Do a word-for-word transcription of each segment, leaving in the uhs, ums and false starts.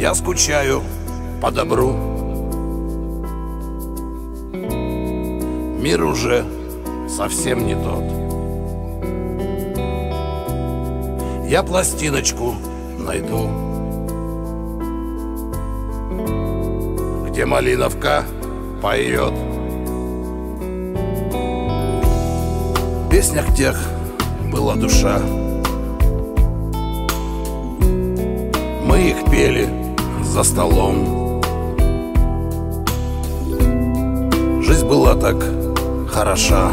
Я скучаю по добру. Мир уже совсем не тот. Я пластиночку найду, где малиновка поет. В песнях тех была душа. Мы их пели за столом. Жизнь была так хороша,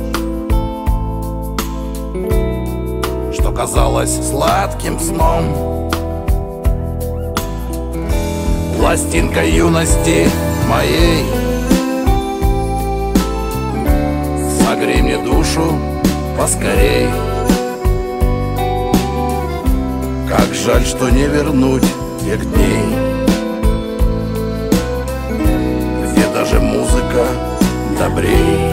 что казалось сладким сном. Пластинка юности моей, согрей мне душу поскорей. Как жаль, что не вернуть тех дней, где даже музыка добрей.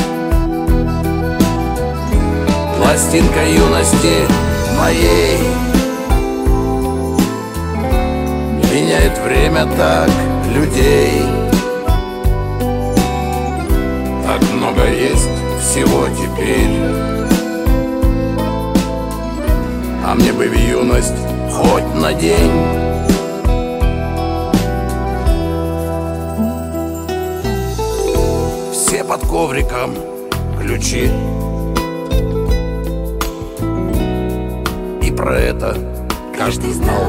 Пластинка юности моей меняет время так людей. Так много есть всего теперь, а мне бы в юность хоть на день. Все под ковриком ключи, и про это каждый знал.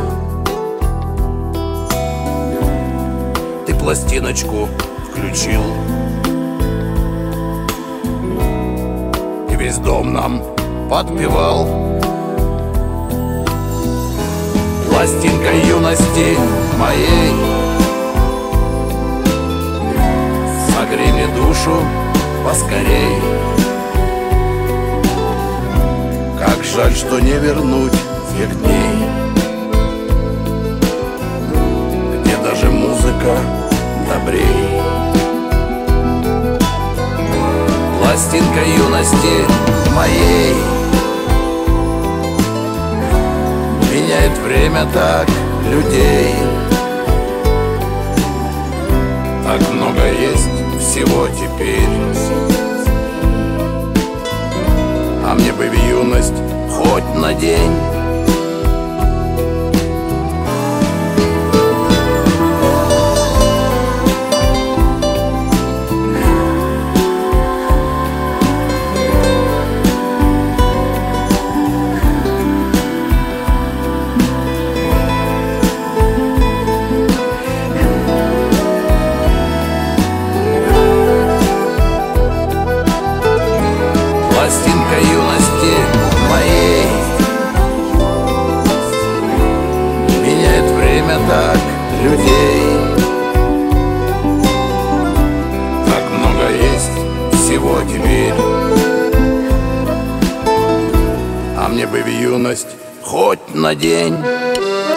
Ты пластиночку включил, и весь дом нам подпевал. Пластинка юности моей, согрей мне душу поскорей. Как жаль, что не вернуть тех дней, где даже музыка добрей. Пластинка юности моей меняет время так людей. Так много есть всего теперь, а мне бы в юность хоть на день. Пластинка юности моей меняет время так людей. Так много есть всего теперь, а мне бы в юность хоть на день.